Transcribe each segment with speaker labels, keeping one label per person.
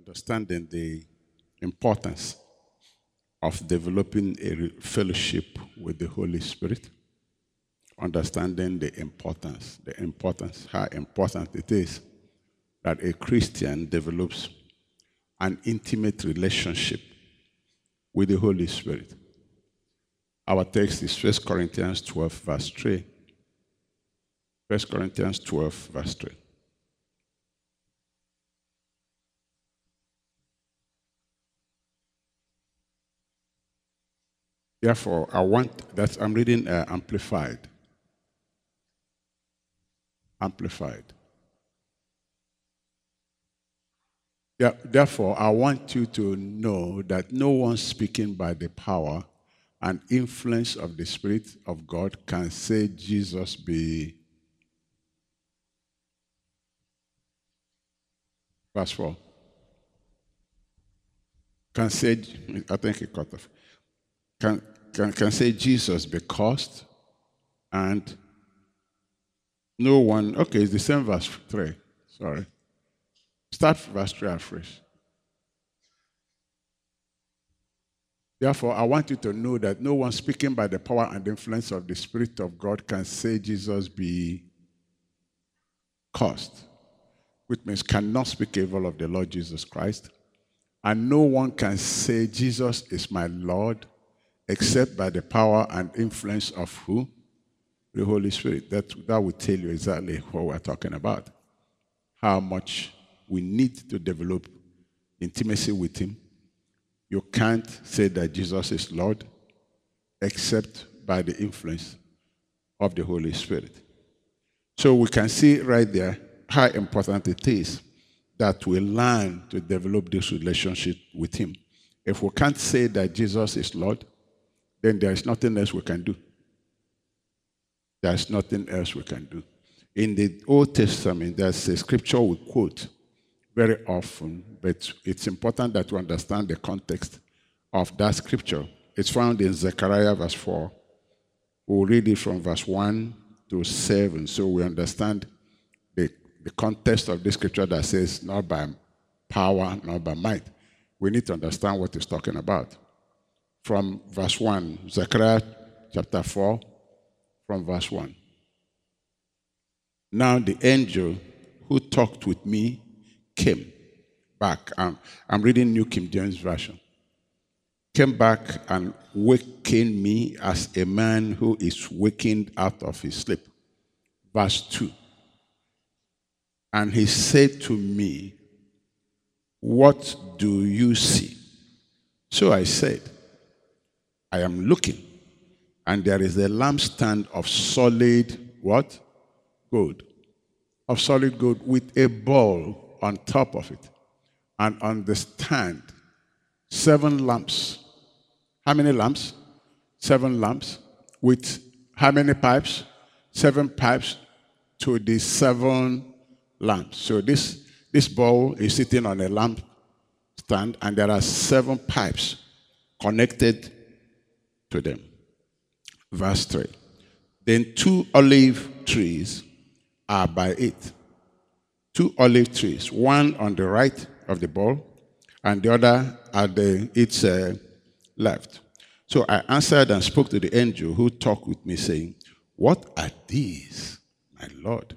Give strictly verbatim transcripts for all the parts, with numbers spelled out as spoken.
Speaker 1: understanding the importance of developing a re- fellowship with the Holy Spirit, understanding the importance, the importance, how important it is that a Christian develops an intimate relationship with the Holy Spirit. Our text is First Corinthians twelve, verse three. First Corinthians twelve, verse three. Therefore, I want that I'm reading uh, Amplified. Amplified. Yeah, therefore, I want you to know that no one speaking by the power and influence of the Spirit of God can say Jesus be. Verse four. Can say, I think it cut off. Can, can, can say Jesus be cursed, and no one, okay, it's the same verse three, sorry. Start verse three afresh. Therefore, I want you to know that no one speaking by the power and influence of the Spirit of God can say Jesus be cursed, which means cannot speak evil of the Lord Jesus Christ. And no one can say Jesus is my Lord except by the power and influence of who? The Holy Spirit. That, that will tell you exactly what we're talking about. How much we need to develop intimacy with Him. You can't say that Jesus is Lord except by the influence of the Holy Spirit. So we can see right there how important it is that we learn to develop this relationship with Him. If we can't say that Jesus is Lord, then there is nothing else we can do. There is nothing else we can do. In the Old Testament, there's a scripture we quote very often, but it's important that we understand the context of that scripture. It's found in Zechariah verse four. We'll read it from verse one to seven, so we understand the, the context of this scripture that says, not by power, not by might. We need to understand what it's talking about. From verse one, Zechariah chapter four, from verse one. Now the angel who talked with me came back. Um, I'm reading New King James Version. Came back and wakened me as a man who is wakened out of his sleep. Verse two. And he said to me, what do you see? So I said, I am looking, and there is a lampstand of solid what? Gold. Of solid gold with a ball on top of it. And on the stand, seven lamps. How many lamps? Seven lamps. With how many pipes? Seven pipes to the seven lamps. So this, this ball is sitting on a lamp stand, and there are seven pipes connected to them. Verse three. Then two olive trees are by it. Two olive trees, one on the right of the ball, and the other at the, its uh, left. So I answered and spoke to the angel who talked with me, saying, what are these, my Lord?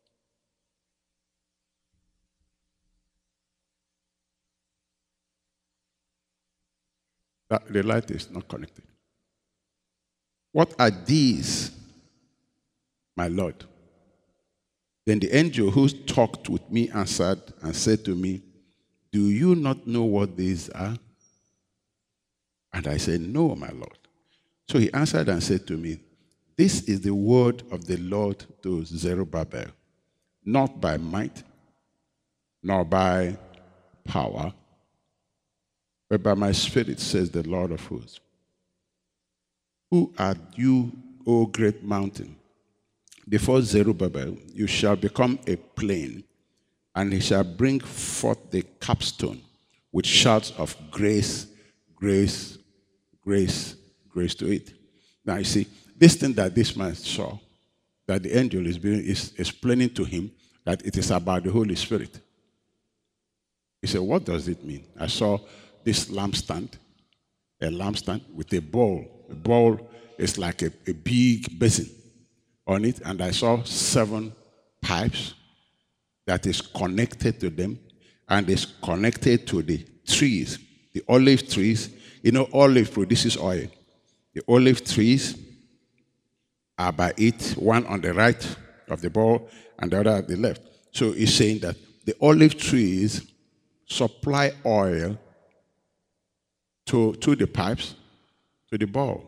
Speaker 1: That, the light is not connected. What are these, my Lord? Then the angel who talked with me answered and said to me, do you not know what these are? And I said, no, my Lord. So he answered and said to me, this is the word of the Lord to Zerubbabel, not by might, nor by power, but by my spirit, says the Lord of hosts. Who are you, O great mountain? Before Zerubbabel, you shall become a plain, and he shall bring forth the capstone with shouts of grace, grace, grace, grace to it. Now you see, this thing that this man saw, that the angel is, being, is explaining to him that it is about the Holy Spirit. He said, what does it mean? I saw this lampstand, a lampstand with a bowl. A bowl is like a, a big basin on it, and I saw seven pipes that is connected to them, and is connected to the trees, the olive trees. You know, olive produces oil. The olive trees are by it, one on the right of the bowl and the other at the left. So he's saying that the olive trees supply oil to, to the pipes, to the bowl.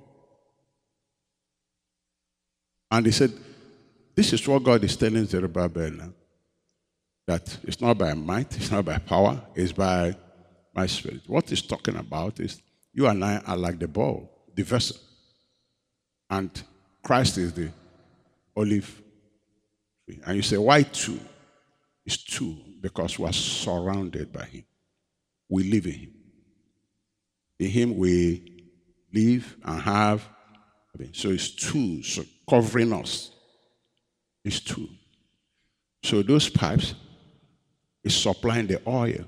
Speaker 1: And he said, this is what God is telling Zerubbabel now. That it's not by might, it's not by power, it's by my spirit. What he's talking about is you and I are like the bowl, the vessel. And Christ is the olive tree. And you say, why two? It's two, because we are surrounded by him. We live in him. In him we live and have. So it's two, so covering us. It's two. So those pipes is supplying the oil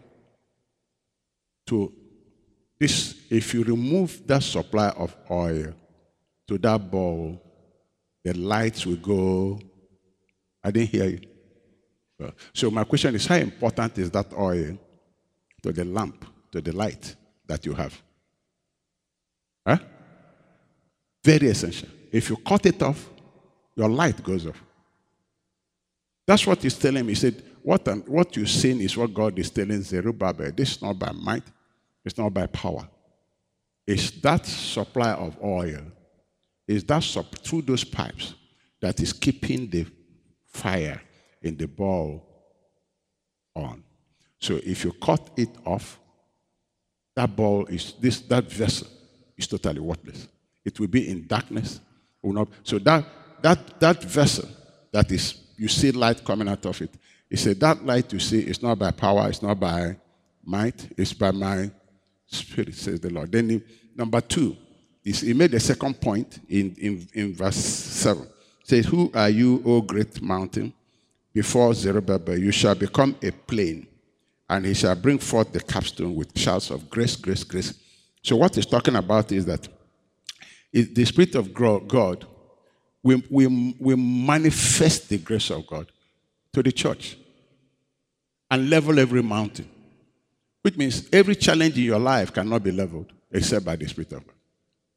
Speaker 1: to this. If you remove that supply of oil to that bowl, the lights will go. I didn't hear you. So my question is, how important is that oil to the lamp, to the light that you have? Huh? Very essential. If you cut it off, your light goes off. That's what he's telling me. He said, what, what you're seeing is what God is telling Zerubbabel. This is not by might. It's not by power. It's that supply of oil. It's that sup- through those pipes that is keeping the fire in the bowl on. So if you cut it off, that bowl is this that vessel is totally worthless. It will be in darkness. Will not, so that that that vessel that is, you see light coming out of it. He said that light you see is not by power, it's not by might, it's by my spirit, says the Lord. Then he, number two, is he made a second point in, in, in verse seven. He says, who are you, O great mountain? Before Zerubbabel, you shall become a plain, and he shall bring forth the capstone with shouts of grace, grace, grace. So what he's talking about is that it, the Spirit of God, we, we, we manifest the grace of God to the church and level every mountain, which means every challenge in your life cannot be leveled except by the Spirit of God.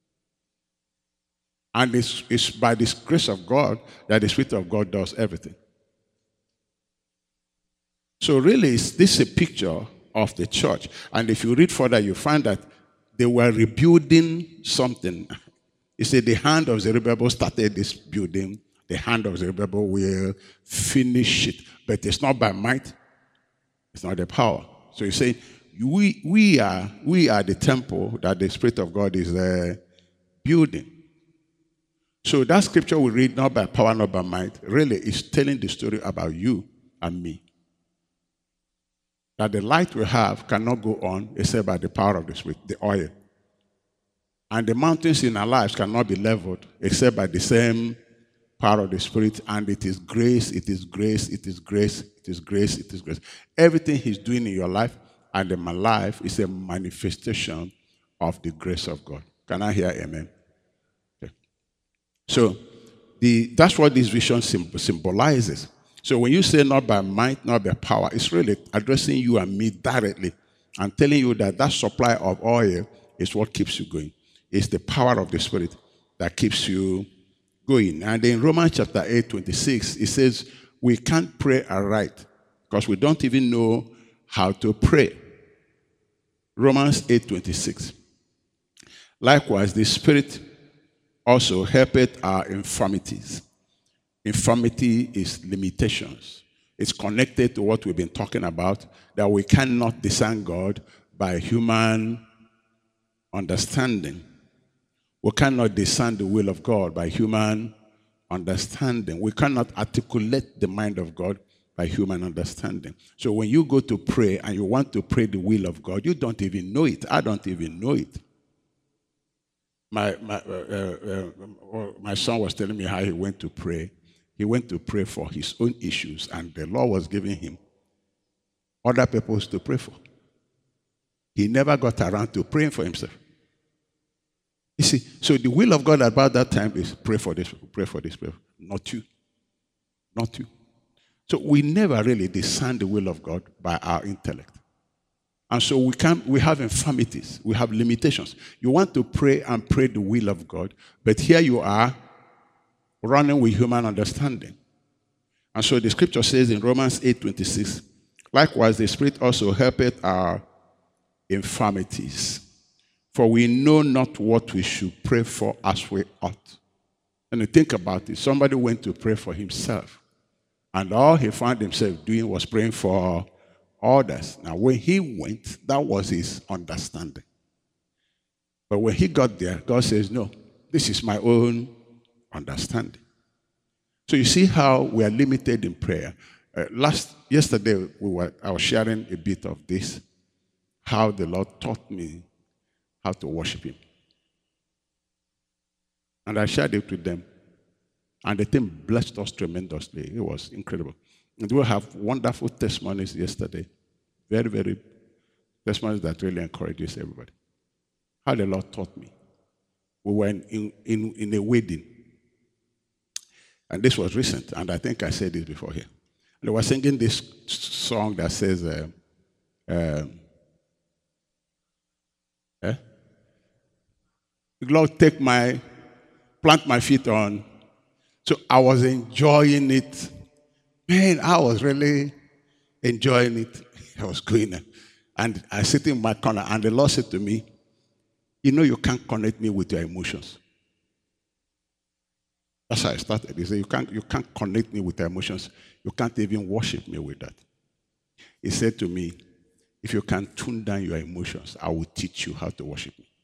Speaker 1: And it's, it's by this grace of God that the Spirit of God does everything. So really, this is a picture of the church. And if you read further, you find that they were rebuilding something. He said the hand of Zerubbabel started this building. The hand of Zerubbabel will finish it. But it's not by might. It's not the power. So he's saying, we, we, are, we are the temple that the Spirit of God is uh, building. So that scripture we read, not by power, not by might, really is telling the story about you and me. That the light we have cannot go on except by the power of the Spirit, the oil. And the mountains in our lives cannot be leveled except by the same power of the Spirit. And it is grace, it is grace, it is grace, it is grace, it is grace. Everything he's doing in your life and in my life is a manifestation of the grace of God. Can I hear amen? Okay. So the, that's what this vision symbolizes. So when you say not by might, not by power, it's really addressing you and me directly and telling you that that supply of oil is what keeps you going. It's the power of the Spirit that keeps you going. And in Romans chapter eight, twenty-six, it says we can't pray aright because we don't even know how to pray. Romans eight, twenty-six. Likewise, the Spirit also helpeth our infirmities. Infirmity is limitations. It's connected to what we've been talking about, that we cannot discern God by human understanding. We cannot discern the will of God by human understanding. We cannot articulate the mind of God by human understanding. So when you go to pray and you want to pray the will of God, you don't even know it. I don't even know it. My, my, uh, uh, uh, my son was telling me how he went to pray. He went to pray for his own issues, and the Lord was giving him other people to pray for. He never got around to praying for himself. You see, so the will of God about that time is pray for this, pray for this, pray for this. Not you. Not you. So we never really discern the will of God by our intellect. And so we can we have infirmities, we have limitations. You want to pray and pray the will of God, but here you are running with human understanding. And so the scripture says in Romans eight twenty-six, likewise the Spirit also helpeth our infirmities. For we know not what we should pray for as we ought. And you think about it, somebody went to pray for himself. And all he found himself doing was praying for others. Now, when he went, that was his understanding. But when he got there, God says, no, this is my own understanding. So you see how we are limited in prayer. Uh, last Yesterday, we were, I was sharing a bit of this, how the Lord taught me how to worship him. And I shared it with them. And the thing blessed us tremendously. It was incredible. And we have wonderful testimonies yesterday. Very, very testimonies that really encourages everybody. How the Lord taught me. We were in, in, in a wedding. And this was recent. And I think I said this before here. And they were singing this song that says, uh, um, eh? Lord, take my, plant my feet on. So I was enjoying it. Man, I was really enjoying it. I was going there. And I sit in my corner, and the Lord said to me, you know you can't connect me with your emotions. That's how I started. He said, you can't, you can't connect me with your emotions. You can't even worship me with that. He said to me, if you can tune down your emotions, I will teach you how to worship me.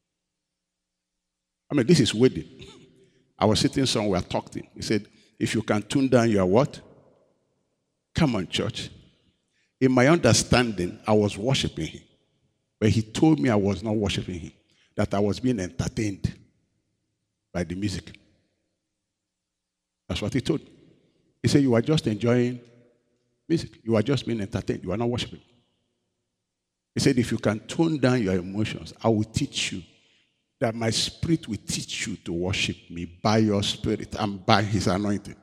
Speaker 1: I mean, this is wedding. I was sitting somewhere talking. He said, if you can tune down your what? Come on, church. In my understanding, I was worshiping him. But he told me I was not worshiping him, that I was being entertained by the music. That's what he told me. He said, you are just enjoying music. You are just being entertained. You are not worshiping. He said, if you can tone down your emotions, I will teach you. That my spirit will teach you to worship me by your spirit and by his anointing.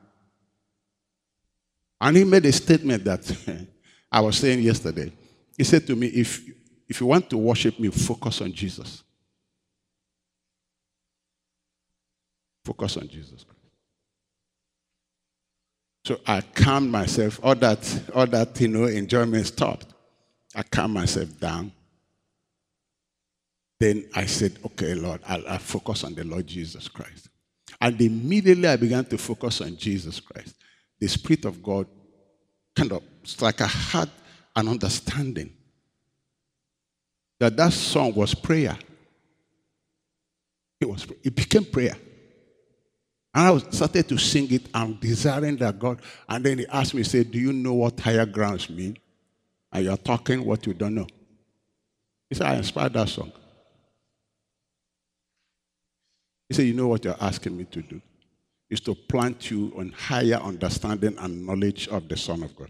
Speaker 1: And he made a statement that I was saying yesterday. He said to me, if, if you want to worship me, focus on Jesus. Focus on Jesus Christ. So I calmed myself. All that, all that, you know, enjoyment stopped. I calmed myself down. Then I said, okay, Lord, I'll, I'll focus on the Lord Jesus Christ. And immediately I began to focus on Jesus Christ. The Spirit of God kind of, it's like I had an understanding that that song was prayer. It was, it became prayer. And I started to sing it and desiring that God. And then he asked me, he said, do you know what higher grounds mean? And you're talking what you don't know. He said, I inspired that song. He said, you know what you're asking me to do? Is to plant you on higher understanding and knowledge of the Son of God.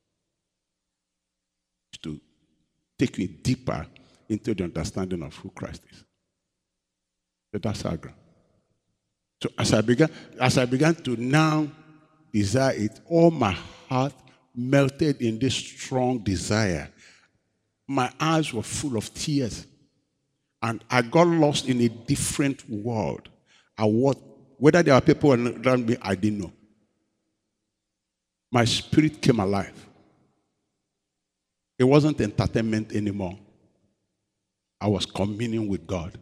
Speaker 1: It's to take you deeper into the understanding of who Christ is. So that's our ground. So as I began, as I began to now desire it, all my heart melted in this strong desire. My eyes were full of tears. And I got lost in a different world. I what, whether there were people around me, I didn't know. My spirit came alive. It wasn't entertainment anymore. I was communing with God.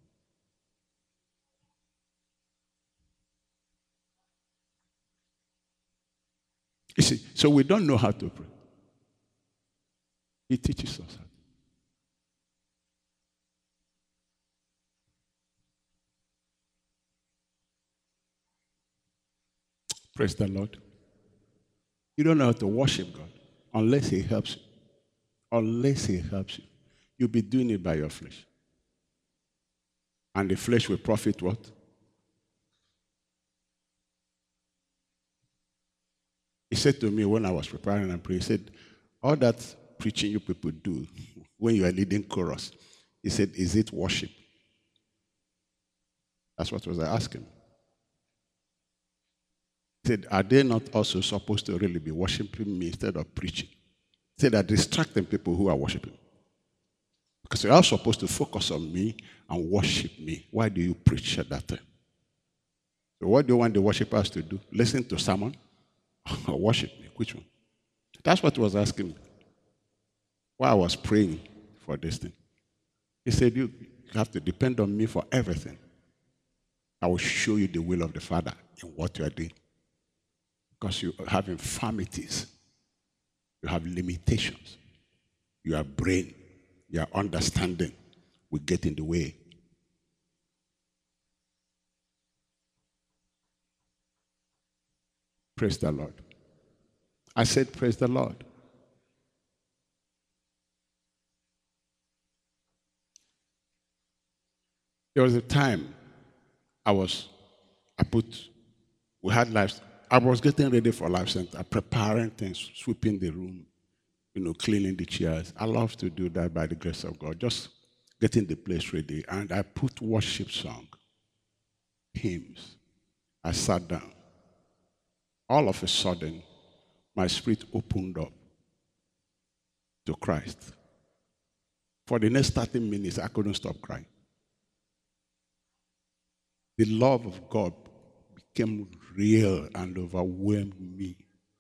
Speaker 1: You see, so we don't know how to pray. He teaches us how. Praise the Lord. You don't know how to worship God unless he helps you. Unless he helps you. You'll be doing it by your flesh. And the flesh will profit what? He said to me when I was preparing and praying, he said, all that preaching you people do, when you are leading chorus. He said, is it worship? That's what was I asking. He said, are they not also supposed to really be worshiping me instead of preaching? He said, they're distracting people who are worshiping. Because they are supposed to focus on me and worship me. Why do you preach at that time? So what do you want the worshipers to do? Listen to sermon or worship me? Which one? That's what he was asking me while I was praying for this thing. He said, you have to depend on me for everything. I will show you the will of the Father in what you are doing. Because you have infirmities. You have limitations. Your brain, your understanding will get in the way. Praise the Lord. I said, praise the Lord. There was a time I was, I put, we had lives, I was getting ready for Life Center, preparing things, sweeping the room, you know, cleaning the chairs. I love to do that by the grace of God, just getting the place ready. And I put worship song, hymns. I sat down. All of a sudden, my spirit opened up to Christ. For the next thirty minutes, I couldn't stop crying. The love of God became real and overwhelmed me.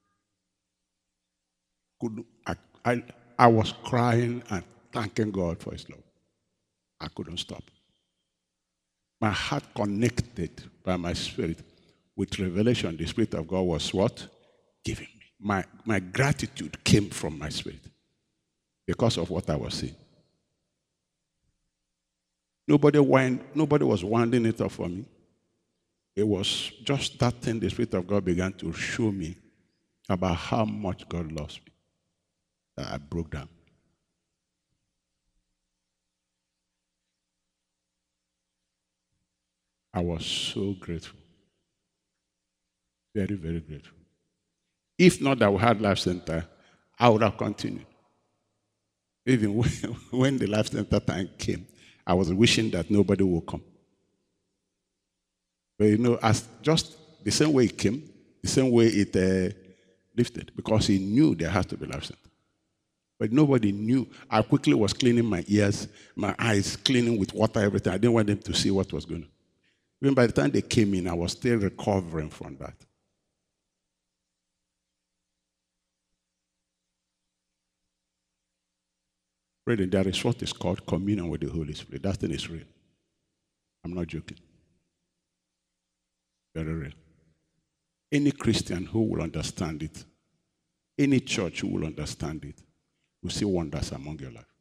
Speaker 1: Could, I, I, I was crying and thanking God for his love. I couldn't stop. My heart connected by my spirit with revelation. The Spirit of God was what? Giving me. My, my gratitude came from my spirit because of what I was seeing. Nobody, wind, nobody was winding it up for me. It was just that thing the Spirit of God began to show me about how much God loves me that I broke down. I was so grateful. Very, very grateful. If not that we had Life Center, I would have continued. Even when, when the Life Center time came, I was wishing that nobody would come. But you know, as just the same way it came, the same way it uh, lifted, because he knew there had to be Life Center. But nobody knew. I quickly was cleaning my ears, my eyes, cleaning with water, everything. I didn't want them to see what was going on. Even by the time they came in, I was still recovering from that. Really, there is what is called communion with the Holy Spirit. That thing is real. I'm not joking. Very real. Any Christian who will understand it, any church who will understand it, will see wonders among your life.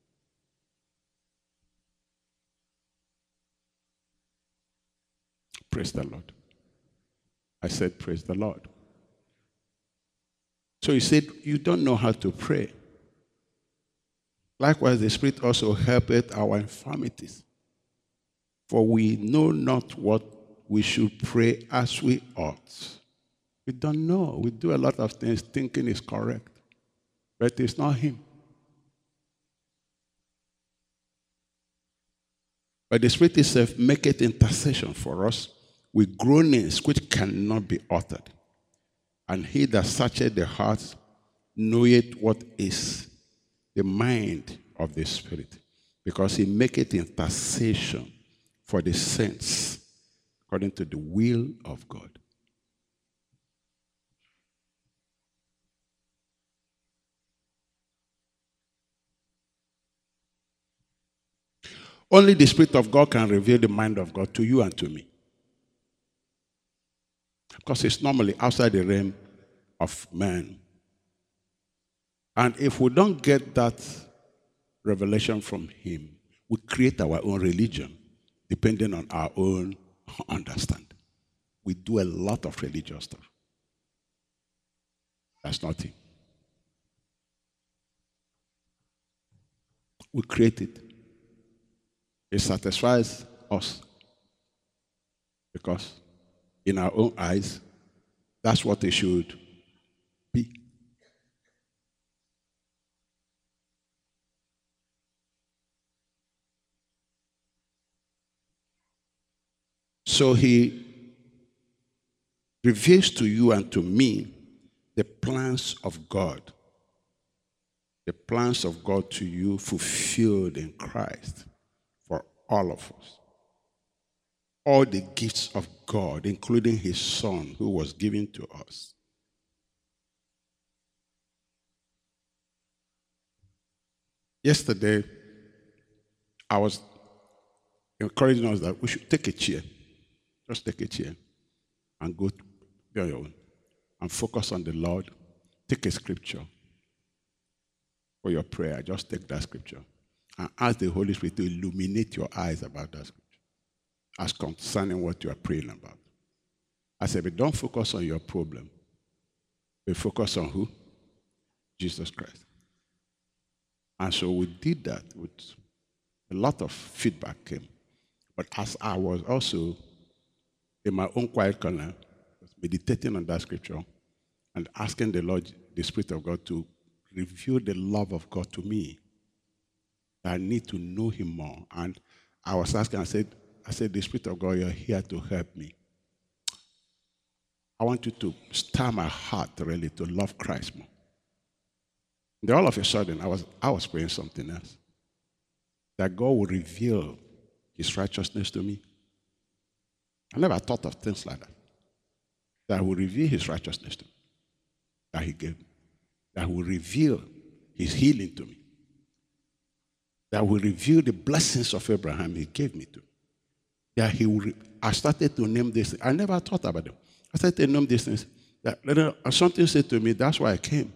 Speaker 1: Praise the Lord. I said, praise the Lord. So he said, you don't know how to pray. Likewise, the Spirit also helpeth our infirmities. For we know not what we should pray as we ought. We don't know. We do a lot of things thinking is correct. But it's not him. But the Spirit itself maketh intercession for us with groanings which cannot be uttered. And he that searcheth the heart knoweth what is the mind of the Spirit, because he maketh intercession for the saints according to the will of God. Only the Spirit of God can reveal the mind of God to you and to me. Because it's normally outside the realm of man. And if we don't get that revelation from him, we create our own religion depending on our own understanding. We do a lot of religious stuff. That's not him. We create it. It satisfies us. Because in our own eyes, that's what it should be. so he reveals to you and to me the plans of God. The plans of God to you fulfilled in Christ for all of us. All the gifts of God, including his Son who was given to us. Yesterday, I was encouraging us that we should take a chair. Just take a chair and go be on your own and focus on the Lord. Take a scripture for your prayer. Just take that scripture and ask the Holy Spirit to illuminate your eyes about that scripture as concerning what you are praying about. I said, but don't focus on your problem. But focus on who? Jesus Christ. And so we did that with a lot of feedback came. But as I was also in my own quiet corner, meditating on that scripture and asking the Lord, the Spirit of God, to reveal the love of God to me, I need to know him more. And I was asking, I said, I said, the Spirit of God, you're here to help me. I want you to stir my heart really to love Christ more. Then all of a sudden, I was, I was praying something else. That God will reveal his righteousness to me. I never thought of things like that. That will reveal his righteousness to me. That he gave me. That will reveal his healing to me. That will reveal the blessings of Abraham he gave me to. That he will, I started to name this. I never thought about them. I started to name these things. That something said to me, that's why I came.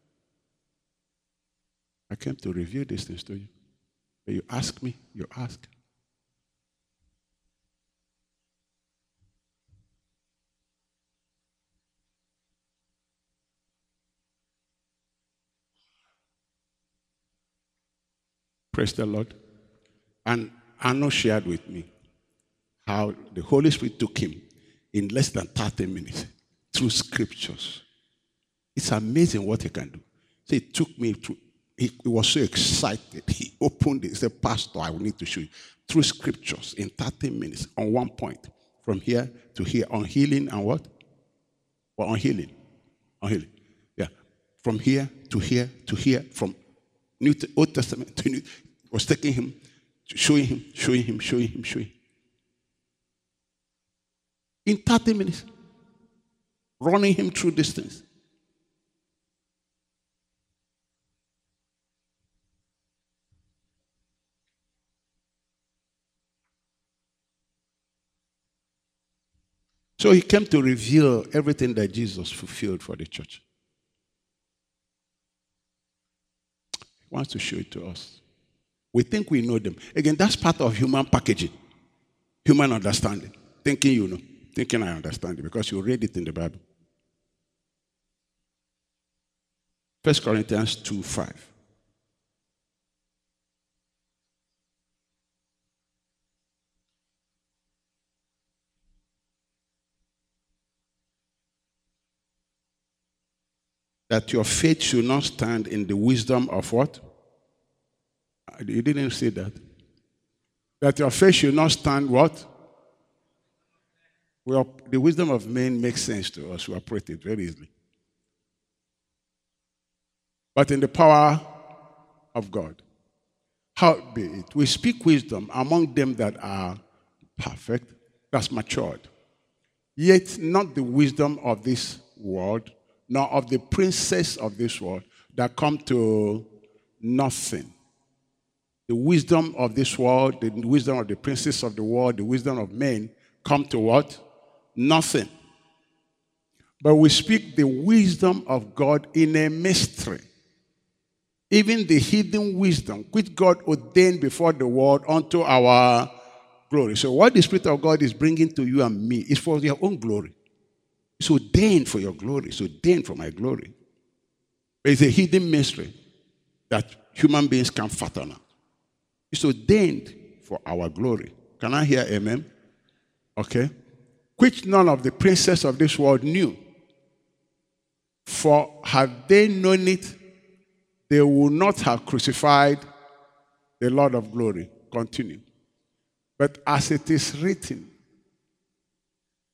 Speaker 1: I came to reveal these things to you. When you ask me, you ask. Praise the Lord. And Arno shared with me how the Holy Spirit took him in less than thirty minutes through scriptures. It's amazing what he can do. So it took me to, he, he was so excited. He opened it. He said, Pastor, I will need to show you. Through scriptures in thirty minutes on one point. From here to here on healing and what? Well, on healing. On healing. Yeah. From here to here to here. From New Old Testament to New. Was taking him, showing him, showing him, showing him, showing him. In thirty minutes. Running him through distance. So he came to reveal everything that Jesus fulfilled for the church. He wants to show it to us. We think we know them. Again, that's part of human packaging, human understanding. Thinking you know, thinking I understand it because you read it in the Bible. First Corinthians two five. That your faith should not stand in the wisdom of what? You didn't say that. That your faith should not stand what? Well, the wisdom of men makes sense to us. We operate it very easily. But in the power of God. Howbeit, we speak wisdom among them that are perfect, that's matured. Yet not the wisdom of this world, nor of the princes of this world that come to nothing. The wisdom of this world, the wisdom of the princes of the world, the wisdom of men come to what? Nothing. But we speak the wisdom of God in a mystery. Even the hidden wisdom which God ordained before the world unto our glory. So what the Spirit of God is bringing to you and me is for your own glory. It's ordained for your glory. It's ordained for my glory. It's a hidden mystery that human beings can fathom out. It's ordained for our glory. Can I hear amen? Okay. Which none of the princes of this world knew. For had they known it, they would not have crucified the Lord of glory. Continue. But as it is written,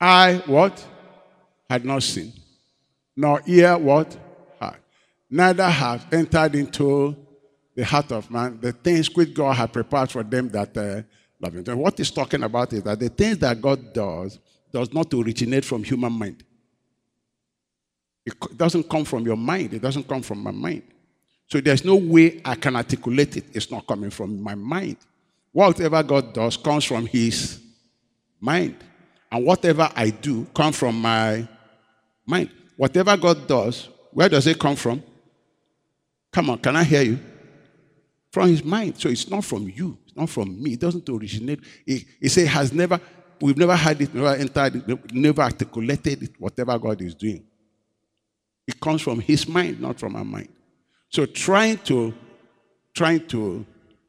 Speaker 1: eye what? Had not seen. Nor ear what? Heard. Neither have entered into the heart of man the things which God had prepared for them that uh, love him. And what he's talking about is that the things that God does does not originate from human mind. It doesn't come from your mind. It doesn't come from my mind. So there's no way I can articulate it. It's not coming from my mind. Whatever God does comes from his mind. And whatever I do comes from my mind. Whatever God does, where does it come from? Come on, can I hear you? From his mind. So it's not from you. It's not from me. It doesn't originate. It, it says has never, we've never had it, never entered it, never articulated it, whatever God is doing. It comes from his mind, not from our mind. So trying to, trying to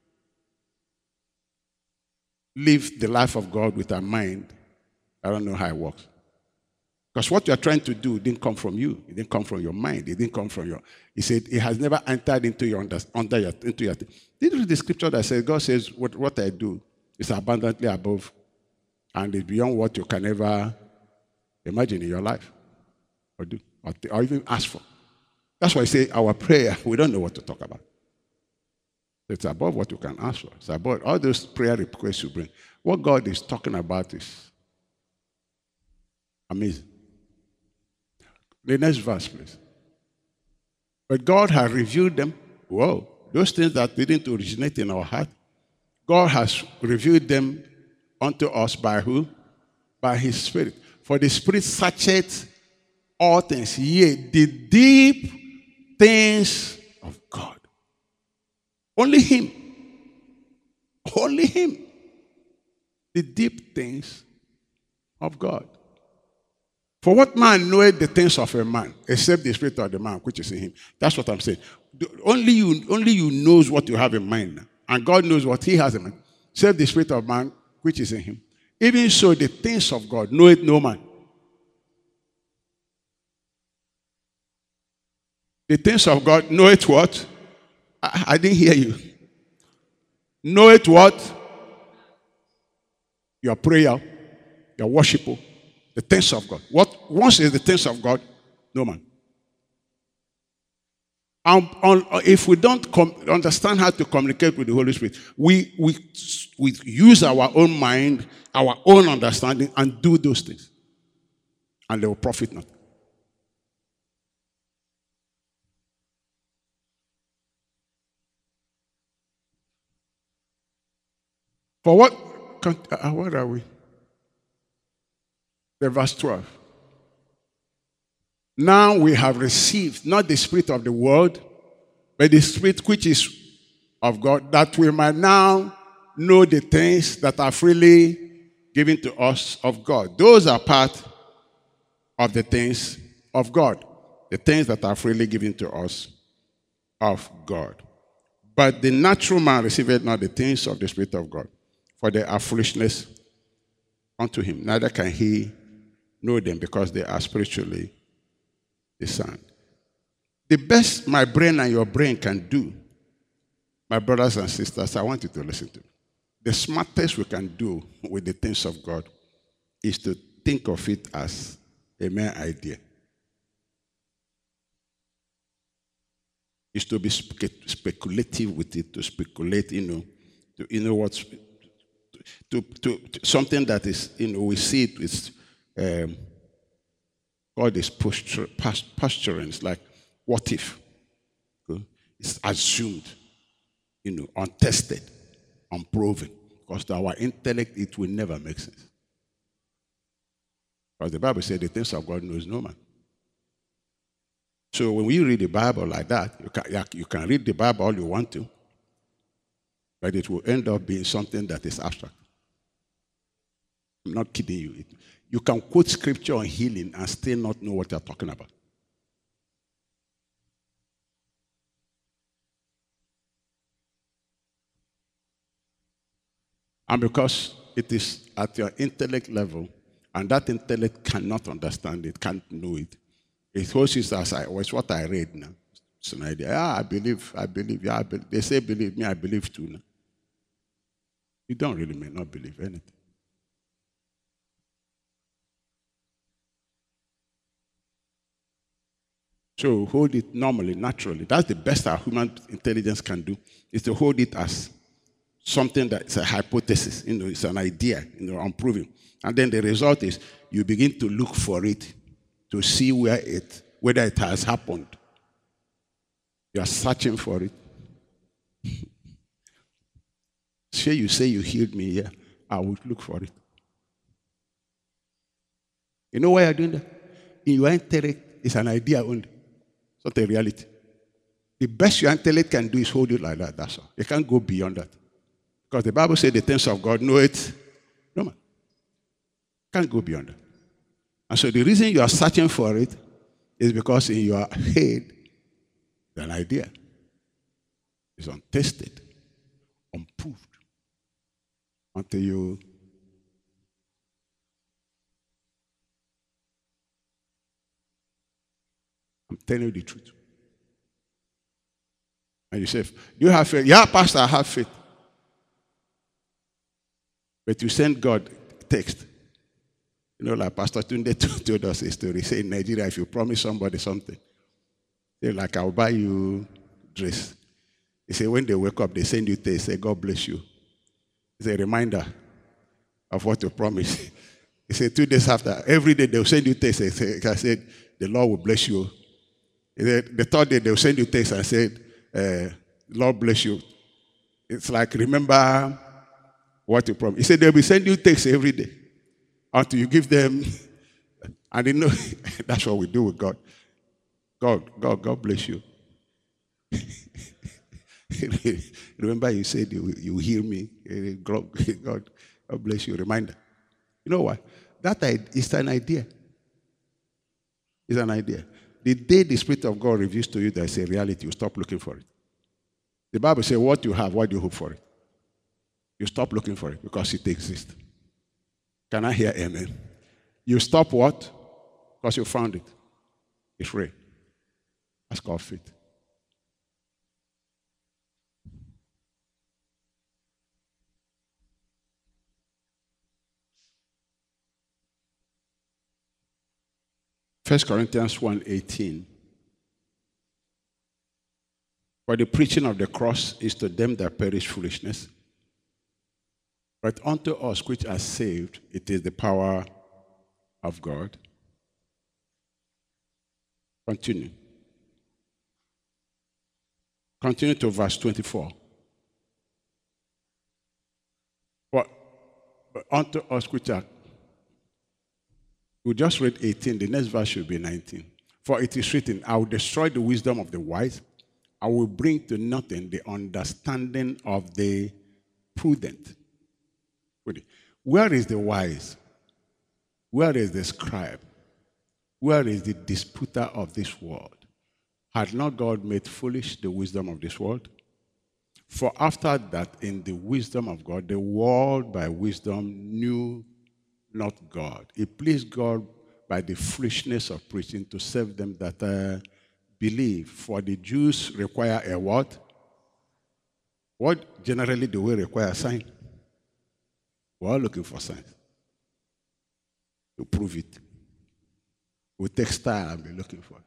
Speaker 1: live the life of God with our mind, I don't know how it works. Because what you're trying to do didn't come from you. It didn't come from your mind. It didn't come from your... He said, it has never entered into your... Under, under your into your. Did you read the scripture that says, God says, what, what I do is abundantly above and it's beyond what you can ever imagine in your life or do or, or even ask for. That's why I say our prayer, we don't know what to talk about. It's above what you can ask for. It's above all those prayer requests you bring. What God is talking about is amazing. The next verse, please. But God has revealed them. Whoa, those things that didn't originate in our heart, God has revealed them unto us by who? By his Spirit. For the Spirit searcheth all things, yea, the deep things of God. Only him. Only him. The deep things of God. For what man knoweth the things of a man, except the spirit of the man which is in him? That's what I'm saying. Only you, only you knows what you have in mind. And God knows what he has in mind. Except the spirit of man which is in him. Even so, the things of God knoweth no man. The things of God knoweth what? I, I didn't hear you. Knoweth what? Your prayer, your worship. The things of God. What once is the things of God? No man. And on, if we don't com- understand how to communicate with the Holy Spirit, we, we, we use our own mind, our own understanding, and do those things. And they will profit not. For what? Uh, where are we? The verse twelve. Now we have received not the spirit of the world, but the spirit which is of God, that we might now know the things that are freely given to us of God. Those are part of the things of God. The things that are freely given to us of God. But the natural man receiveth not the things of the Spirit of God, for they are foolishness unto him. Neither can he know them, because they are spiritually discerned. The best my brain and your brain can do, my brothers and sisters, I want you to listen to me. The smartest we can do with the things of God is to think of it as a mere idea. Is to be spe- speculative with it, to speculate, you know, to, you know what, to, to, to something that is, you know, we see it with um, God is posture, posturing. It's like, what if? It's assumed, you know, untested, unproven. Because to our intellect, it will never make sense. Because the Bible said the things of God knows no man. So when we read the Bible like that, you can, you can read the Bible all you want to, but it will end up being something that is abstract. I'm not kidding you. You can quote scripture on healing and still not know what you're talking about. And because it is at your intellect level, and that intellect cannot understand it, can't know it, it holds it as I, it's what I read now. It's an idea. Yeah, I believe, I believe, yeah, I believe. They say believe me, I believe too now. You don't really may not believe anything. So hold it normally, naturally. That's the best our human intelligence can do, is to hold it as something that's a hypothesis, you know, it's an idea, you know, unproven. And then the result is you begin to look for it to see where it, whether it has happened. You are searching for it. Sure, you say you healed me here. I will look for it. You know why you're doing that? In your intellect, it's an idea only. It's not a reality. The best your intellect can do is hold it like that. That's all. You can't go beyond that. Because the Bible says the things of God know it. No man. Can't go beyond that. And so the reason you are searching for it is because in your head, an idea is untested, unproved, until you I'm telling you the truth. And you say, do you have faith? Yeah, Pastor, I have faith. But you send God text. You know, like Pastor Tunde told us a story. He said, in Nigeria, if you promise somebody something, they're like, I'll buy you dress. He said, when they wake up, they send you text, say, God bless you. It's a reminder of what you promised. He said, two days after, every day they'll send you text. I said, the Lord will bless you. He said, the third day they'll send you text and said, uh, Lord bless you. It's like, remember what you promised. He said, they'll be sending you text every day until you give them, and they know that's what we do with God. God, God, God bless you. Remember you said you, you hear me. God, God, God bless you. Reminder. You know what? That is an idea. It's an idea. The day the Spirit of God reveals to you that it's a reality, you stop looking for it. The Bible says, what you have, why do you hope for it? You stop looking for it because it exists. Can I hear amen? You stop what? Because you found it. It's real. That's called faith. First Corinthians one eighteen. For the preaching of the cross is to them that perish foolishness, but unto us which are saved, it is the power of God. Continue. Continue to verse twenty-four. For unto us which are, we just read eighteen, the next verse should be nineteen. For it is written, I will destroy the wisdom of the wise, I will bring to nothing the understanding of the prudent. Where is the wise? Where is the scribe? Where is the disputer of this world? Had not God made foolish the wisdom of this world? For after that, in the wisdom of God, the world by wisdom knew not God. It pleased God by the foolishness of preaching to save them that uh, believe. For the Jews require a what? What generally do we require? A sign. We're all looking for signs to prove it. We take style and be looking for it.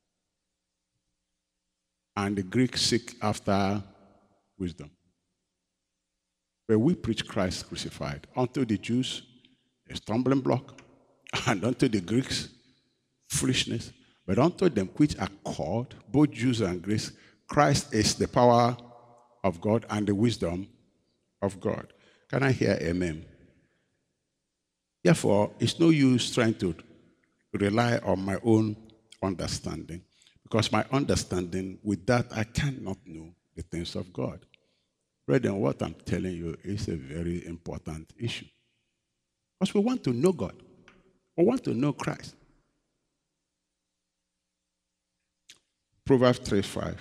Speaker 1: And the Greeks seek after wisdom. But we preach Christ crucified. Unto the Jews, a stumbling block, and unto the Greeks, foolishness. But unto them which are called, both Jews and Greeks, Christ is the power of God and the wisdom of God. Can I hear amen? Therefore, it's no use trying to rely on my own understanding, because my understanding, with that, I cannot know the things of God. Brethren, what I'm telling you is a very important issue. Because we want to know God. We want to know Christ. Proverbs three five.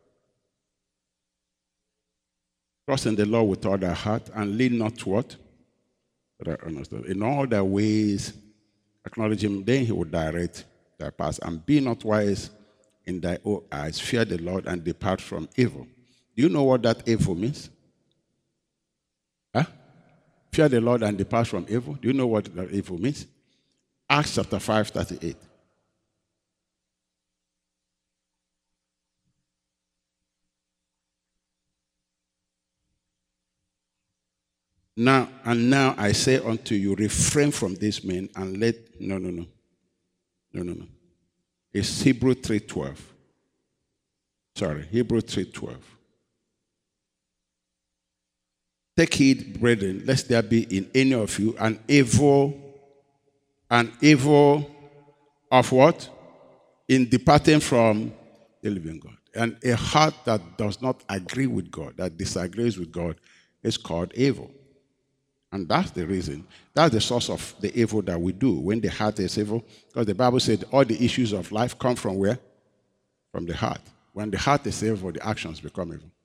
Speaker 1: Trust in the Lord with all thy heart and lean not to what? In all thy ways, acknowledge him, then he will direct thy path. And be not wise in thy own eyes. Fear the Lord and depart from evil. Do you know what that evil means? Huh? Fear the Lord and depart from evil. Do you know what that evil means? Acts chapter five, thirty-eight. Now, and now I say unto you, refrain from these men and let, no, no, no, no, no, no. It's Hebrew three twelve. Sorry, Hebrew three twelve. Take heed, brethren, lest there be in any of you an evil, an evil of what? In departing from the living God. And a heart that does not agree with God, that disagrees with God, is called evil. And that's the reason. That's the source of the evil that we do when the heart is evil. Because the Bible said all the issues of life come from where? From the heart. When the heart is evil, the actions become evil.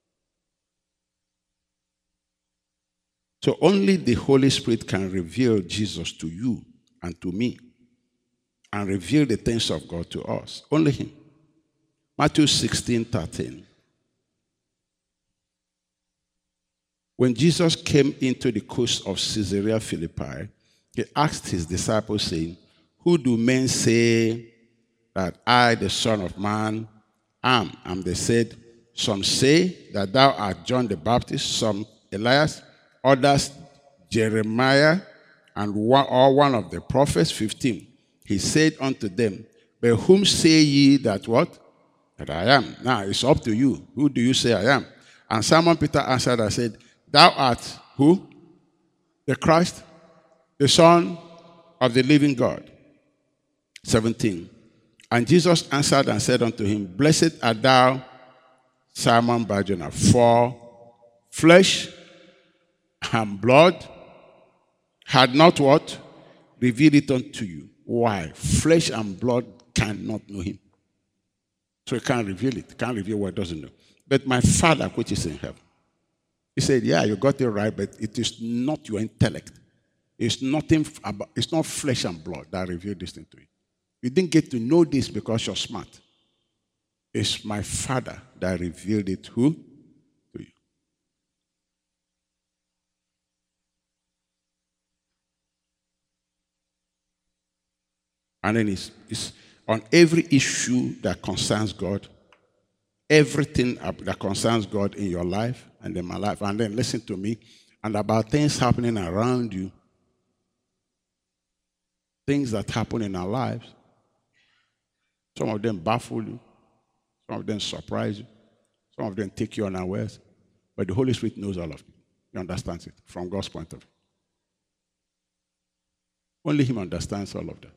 Speaker 1: So only the Holy Spirit can reveal Jesus to you and to me and reveal the things of God to us. Only him. Matthew sixteen thirteen. When Jesus came into the coast of Caesarea Philippi, he asked his disciples, saying, who do men say that I, the Son of Man, am? And they said, some say that thou art John the Baptist, some Elias, others Jeremiah, and one, or one of the prophets. fifteen. He said unto them, but whom say ye that what? That I am. Now it's up to you. Who do you say I am? And Simon Peter answered and said, thou art who? The Christ, the Son of the living God. seventeen. And Jesus answered and said unto him, blessed art thou, Simon Barjona, for flesh and blood had not what? Revealed it unto you. Why? Flesh and blood cannot know him. So he can't reveal it. Can't reveal what it doesn't know. But my Father which is in heaven. He said, yeah, you got it right, but it is not your intellect. It's nothing about, it's not flesh and blood that revealed this thing to you. You didn't get to know this because you're smart. It's my Father that revealed it who? To you. And then it's, it's on every issue that concerns God, everything that concerns God in your life and in my life. And then listen to me, and about things happening around you, things that happen in our lives. Some of them baffle you. Some of them surprise you. Some of them take you unawares. But the Holy Spirit knows all of it. He understands it from God's point of view. Only him understands all of that.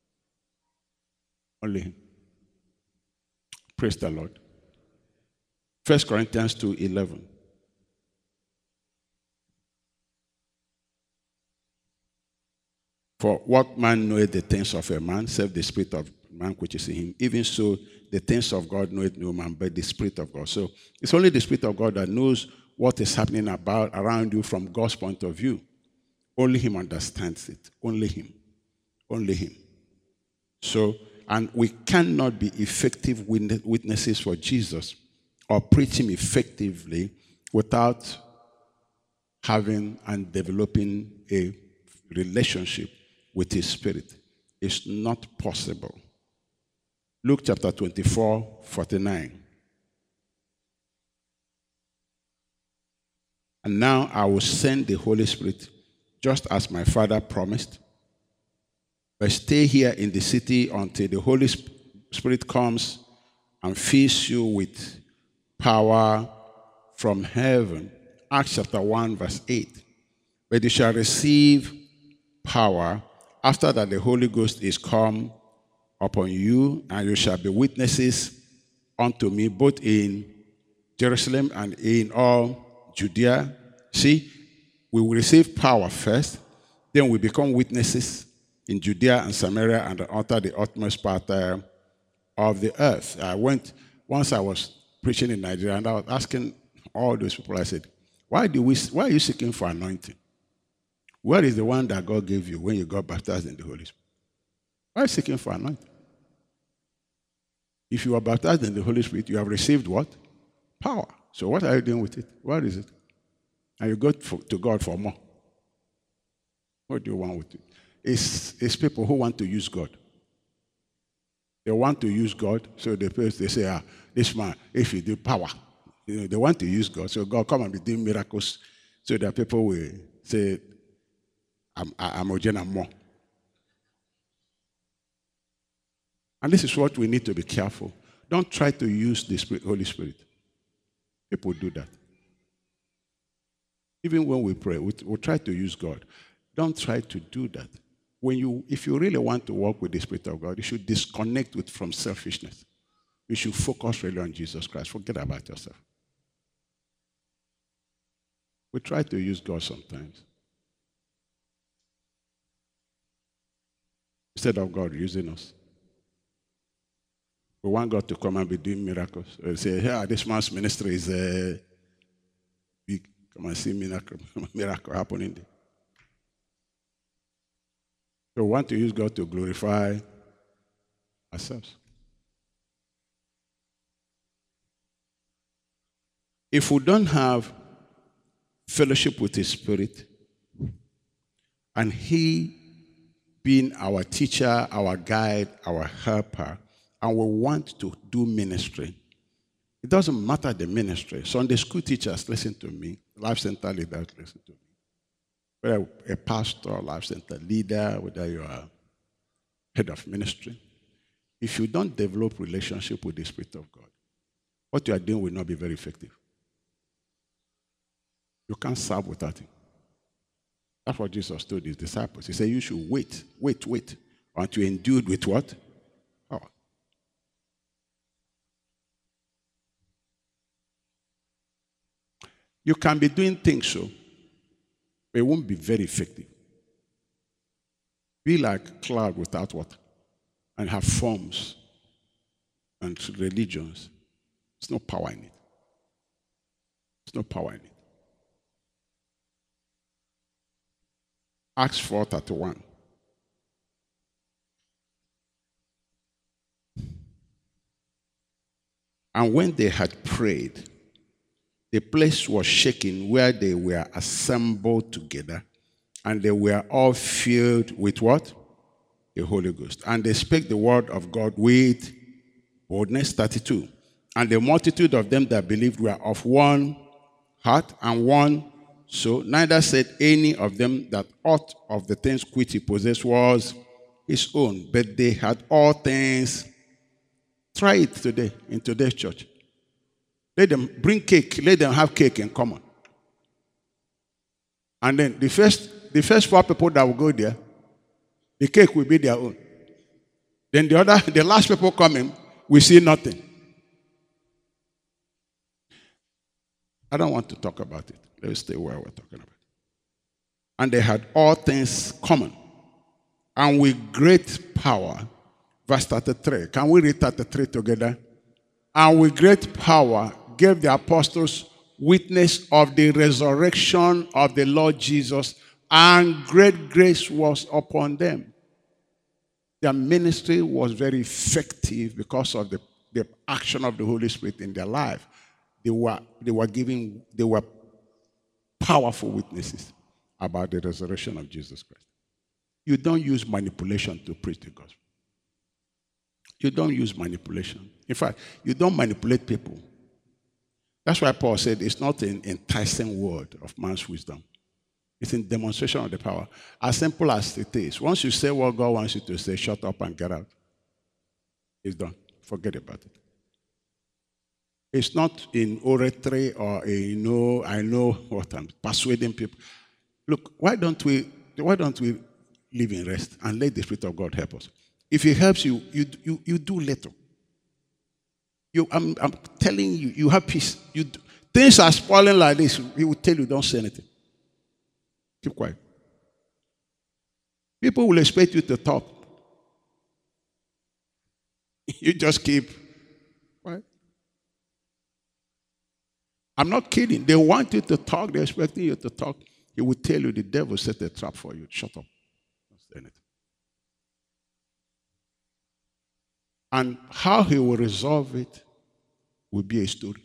Speaker 1: Only him. Praise the Lord. First Corinthians two eleven. For what man knoweth the things of a man, save the spirit of man which is in him? Even so, the things of God knoweth no man, but the Spirit of God. So it's only the Spirit of God that knows what is happening about around you from God's point of view. Only him understands it. Only him. Only him. So, and we cannot be effective witnesses for Jesus or preach him effectively without having and developing a relationship with his Spirit. It's not possible. Luke chapter twenty-four, forty-nine. And now I will send the Holy Spirit just as my Father promised. But stay here in the city until the Holy Spirit comes and fills you with power from heaven. Acts chapter one, verse eight. But you shall receive power after that the Holy Ghost is come upon you, and you shall be witnesses unto me both in Jerusalem and in all Judea. See, we will receive power first, then we become witnesses in Judea and Samaria and utter the utmost part uh, of the earth. I went, once I was preaching in Nigeria, and I was asking all those people, I said, why do we, why are you seeking for anointing? Where is the one that God gave you when you got baptized in the Holy Spirit? Why are you seeking for anointing? If you are baptized in the Holy Spirit, you have received what? Power. So what are you doing with it? What is it? And you go to God for more. What do you want with it? It's, it's people who want to use God. They want to use God, so they, they say, ah, this man, if you do power, you know, they want to use God. So God, come and be doing miracles So that people will say, I'm, I'm Ojena more. And this is what we need to be careful. Don't try to use the Spirit, Holy Spirit. People do that. Even when we pray, we, we try to use God. Don't try to do that. When you, if you really want to walk with the Spirit of God, you should disconnect with, from selfishness. You should focus really on Jesus Christ. Forget about yourself. We try to use God sometimes, instead of God using us. We want God to come and be doing miracles. We say, hey, this man's ministry is uh, big. Come and see miracle, miracle happening there. So we want to use God to glorify ourselves. If we don't have fellowship with His Spirit, and He being our teacher, our guide, our helper, and we want to do ministry, it doesn't matter the ministry. Sunday school teachers, listen to me. Life Center leaders, listen to me. Whether a pastor, Life Center leader, whether you are head of ministry, if you don't develop relationship with the Spirit of God, what you are doing will not be very effective. You can't serve without Him. That's what Jesus told His disciples. He said, you should wait, wait, wait, until you're endued with what? Power. You can be doing things so, but it won't be very effective. Be like cloud without water, and have forms and religions. There's no power in it. There's no power in it. Acts four thirty-one. And when they had prayed, the place was shaken where they were assembled together, and they were all filled with what? The Holy Ghost. And they spake the word of God with boldness. thirty-two. And the multitude of them that believed were of one heart and one soul. Neither said any of them that aught of the things which he possessed was his own, but they had all things. Try it today in today's church. Let them bring cake. Let them have cake in common. And then the first, the first four people that will go there, the cake will be their own. Then the other, the last people coming, we see nothing. I don't want to talk about it. Let's stay where we're talking about. And they had all things common, and with great power. Verse thirty-three. Can we read thirty-three together? And with great power gave the apostles witness of the resurrection of the Lord Jesus, and great grace was upon them. Their ministry was very effective because of the, the action of the Holy Spirit in their life. They were, they were giving, they were powerful witnesses about the resurrection of Jesus Christ. You don't use manipulation to preach the gospel. You don't use manipulation. In fact, you don't manipulate people. That's why Paul said it's not an enticing word of man's wisdom. It's in demonstration of the power. As simple as it is. Once you say what God wants you to say, shut up and get out. It's done. Forget about it. It's not in oratory or a, you know, I know what I'm persuading people. Look, why don't we, why don't we live in rest and let the Spirit of God help us? If He helps you, you, you, you do little. You, I'm, I'm telling you, you have peace. You, things are spoiling like this. He will tell you, don't say anything. Keep quiet. People will expect you to talk. You just keep quiet. I'm not kidding. They want you to talk. They're expecting you to talk. He will tell you the devil set a trap for you. Shut up. Don't say anything. And how he will resolve it will be a story.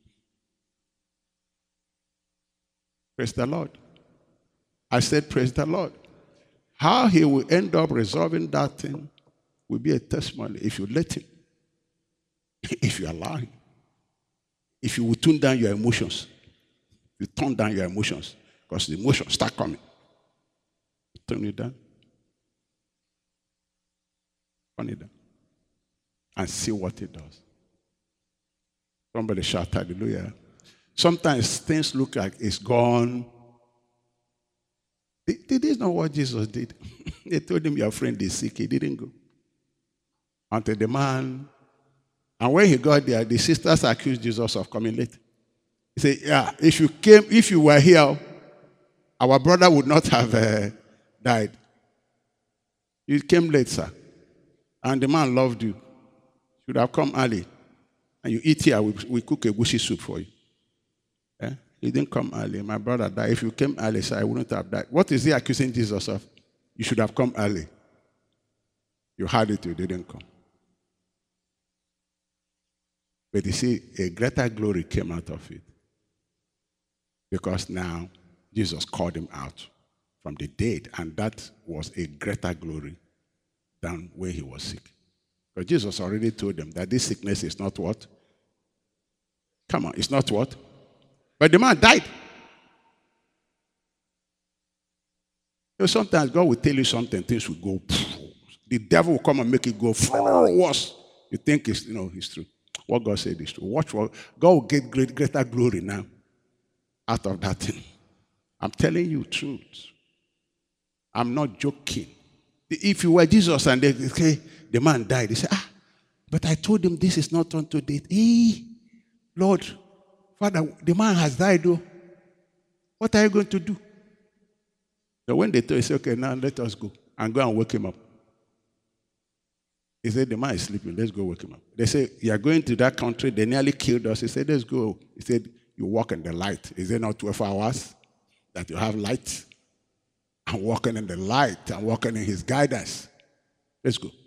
Speaker 1: Praise the Lord. I said, praise the Lord. How he will end up resolving that thing will be a testimony if you let him. If you allow him. If you will tune down your emotions. You turn down your emotions. because the emotions start coming. Turn it down. Turn it down. And see what it does. Somebody shout hallelujah. Sometimes things look like it's gone. Did this not what Jesus did? They told him, your friend is sick. He didn't go. Until the man, and when he got there, the sisters accused Jesus of coming late. He said, yeah, if you came, if you were here, our brother would not have uh, died. You came late, sir. And the man loved you. Should have come early. And you eat here, we, we cook a goosey soup for you. Eh? You didn't come early. My brother died. If you came early, sir, I wouldn't have died. What is he accusing Jesus of? You should have come early. You had it, you didn't come. But you see, a greater glory came out of it. Because now, Jesus called him out from the dead. And that was a greater glory than when he was sick. Because Jesus already told them that this sickness is not what? Come on, it's not what? But the man died. You know, sometimes God will tell you something, things will go. The devil will come and make it go worse. You think it's, you know, it's true. What God said is true. Watch what God will get great, greater glory now out of that thing. I'm telling you truth. I'm not joking. If you were Jesus and they say the man died, they say, ah, but I told him this is not unto death. Hey, Lord, Father, the man has died though. What are you going to do? So when they told, he said, okay, now let us go and go and wake him up. He said, the man is sleeping. Let's go wake him up. They said, you are going to that country. They nearly killed us. He said, let's go. He said, you walk in the light. Is it not twelve hours that you have light? And walking in the light and walking in his guidance. Let's go.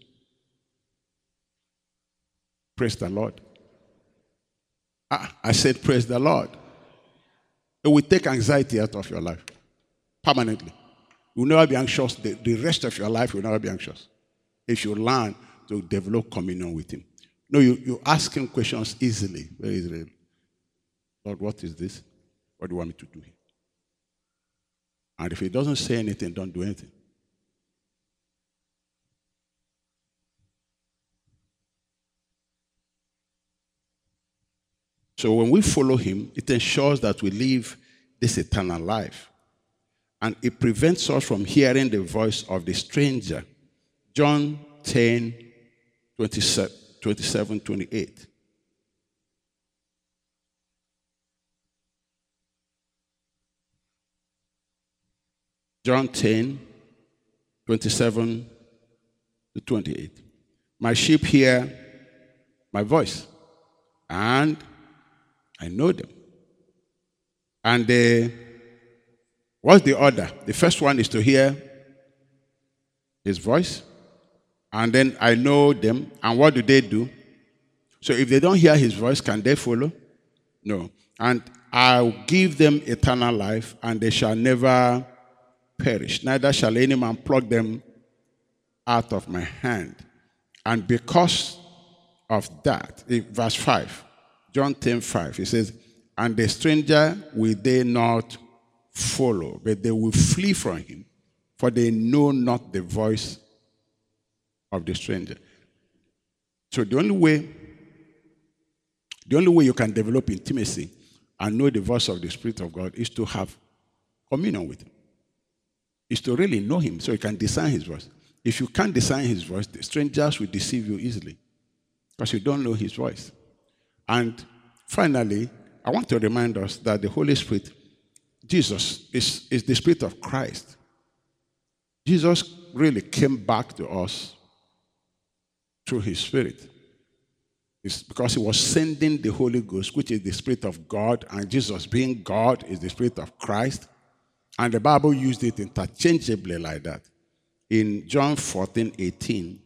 Speaker 1: Praise the Lord. Ah, I said, praise the Lord. It will take anxiety out of your life. Permanently. You will never be anxious. The, the rest of your life, you will never be anxious. If you learn to develop communion with him. No, you, you ask him questions easily. Very easily. Lord, what is this? What do you want me to do here? And if he doesn't say anything, don't do anything. So when we follow him, it ensures that we live this eternal life. And it prevents us from hearing the voice of the stranger. John ten, twenty-seven, twenty-eight. John ten, twenty-seven to twenty-eight. My sheep hear my voice, and I know them. And the, what's the order? The first one is to hear his voice, and then I know them. And what do they do? So if they don't hear his voice, can they follow? No. And I'll give them eternal life, and they shall never perish. Neither shall any man pluck them out of my hand. And because of that, verse five, John ten, five, he says, and the stranger will they not follow, but they will flee from him, for they know not the voice of the stranger. So the only way, the only way you can develop intimacy and know the voice of the Spirit of God is to have communion with him. Is to really know him so you can discern his voice. If you can't discern his voice, the strangers will deceive you easily because you don't know his voice. And finally, I want to remind us that the Holy Spirit, Jesus, is, is the Spirit of Christ. Jesus really came back to us through his Spirit. It's because he was sending the Holy Ghost, which is the Spirit of God, and Jesus being God is the Spirit of Christ. And the Bible used it interchangeably like that. In John fourteen, eighteen,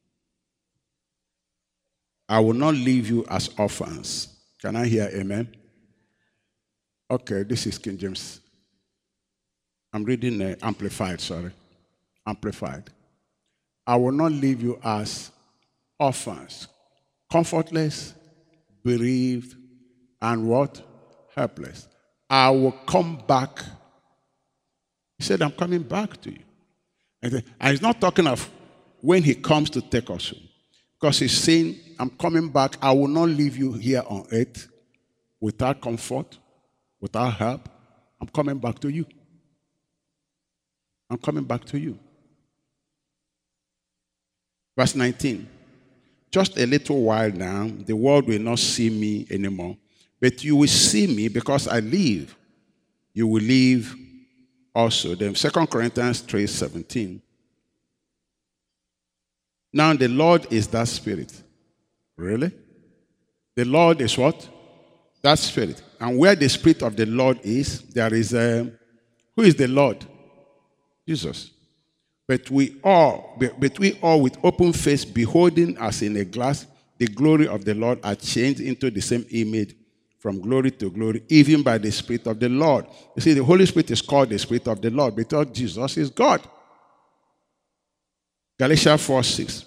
Speaker 1: I will not leave you as orphans. Can I hear amen? Okay, this is King James. I'm reading uh, Amplified, sorry. Amplified. I will not leave you as orphans, comfortless, bereaved, and what? Helpless. I will come back He said, I'm coming back to you. And he's not talking of when he comes to take us home. Because he's saying, I'm coming back. I will not leave you here on earth without comfort, without help. I'm coming back to you. I'm coming back to you. Verse nineteen. Just a little while now, the world will not see me anymore. But you will see me because I live. You will live also. Then Second Corinthians three seventeen. Now the Lord is that Spirit. Really? The Lord is what? That Spirit. And where the Spirit of the Lord is, there is a... Who is the Lord? Jesus. But we all, but we all with open face, beholding as in a glass, the glory of the Lord are changed into the same image from glory to glory, even by the Spirit of the Lord. You see, the Holy Spirit is called the Spirit of the Lord because Jesus is God. Galatians four six.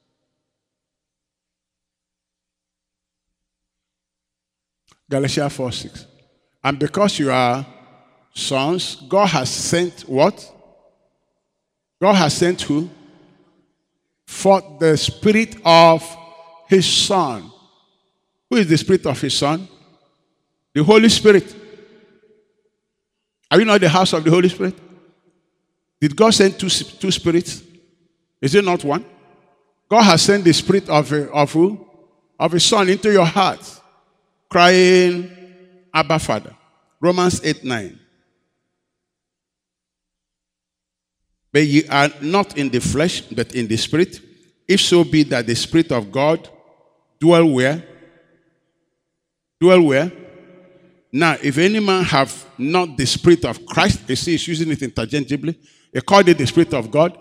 Speaker 1: Galatians four six. And because you are sons, God has sent what? God has sent who? For the Spirit of His Son. Who is the Spirit of His Son? The Holy Spirit. Are you not the house of the Holy Spirit? Did God send two, two spirits? Is it not one? God has sent the Spirit of, of who? Of His Son into your heart, crying, Abba, Father. Romans eight nine. But ye are not in the flesh, but in the Spirit. If so be that the Spirit of God dwell where? Dwell where? Now, if any man have not the Spirit of Christ, you see he's using it interchangeably. He called it the Spirit of God.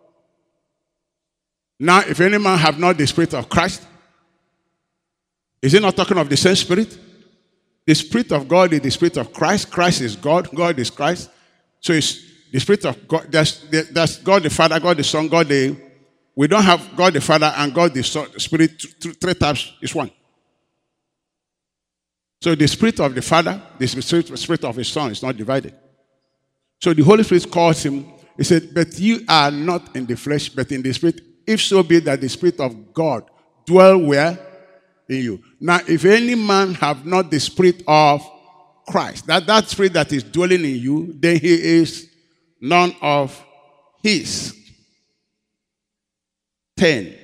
Speaker 1: Now, if any man have not the Spirit of Christ, is he not talking of the same Spirit? The Spirit of God is the Spirit of Christ. Christ is God. God is Christ. So it's the Spirit of God. That's, that's God the Father, God the Son, God the... We don't have God the Father and God the Son, Spirit, three types is one. So the Spirit of the Father, the Spirit, Spirit of His Son is not divided. So the Holy Spirit calls him, he said, but you are not in the flesh, but in the Spirit, if so be that the Spirit of God dwell where? In you. Now, if any man have not the Spirit of Christ, that, that Spirit that is dwelling in you, then he is none of his. ten.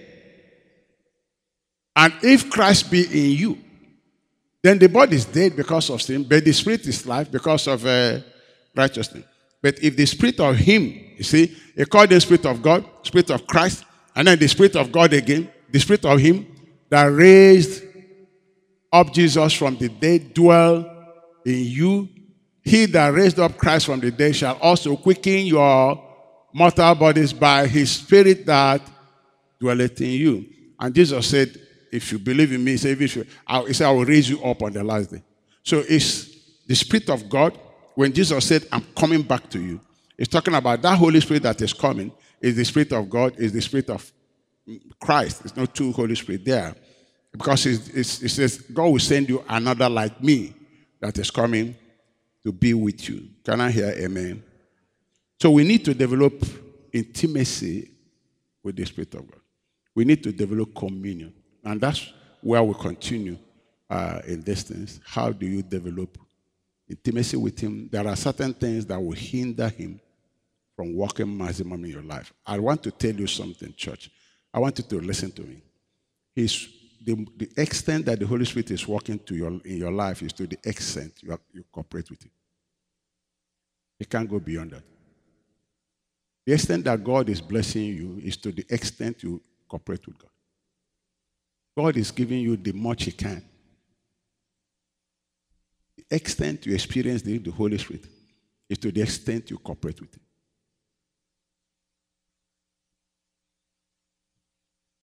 Speaker 1: And if Christ be in you, then the body is dead because of sin, but the Spirit is life because of uh, righteousness. But if the Spirit of Him, you see, he called the Spirit of God, Spirit of Christ, and then the Spirit of God again, the Spirit of Him that raised up Jesus from the dead dwell in you. He that raised up Christ from the dead shall also quicken your mortal bodies by His Spirit that dwelleth in you. And Jesus said, if you believe in me, he said, if you, he said, I will raise you up on the last day. So it's the Spirit of God. When Jesus said, I'm coming back to you, he's talking about that Holy Spirit that is coming is the Spirit of God, is the Spirit of Christ. There's no two Holy Spirit there. Because it, it, it says, God will send you another like me that is coming to be with you. Can I hear amen? So we need to develop intimacy with the Spirit of God. We need to develop communion. And that's where we continue uh, in these things. How do you develop intimacy with Him? There are certain things that will hinder Him from working maximum in your life. I want to tell you something, church. I want you to listen to me. He's, the, the extent that the Holy Spirit is working to your, in your life is to the extent you, are, you cooperate with Him. It can't go beyond that. The extent that God is blessing you is to the extent you cooperate with God. God is giving you the much He can. The extent you experience the, the Holy Spirit is to the extent you cooperate with Him.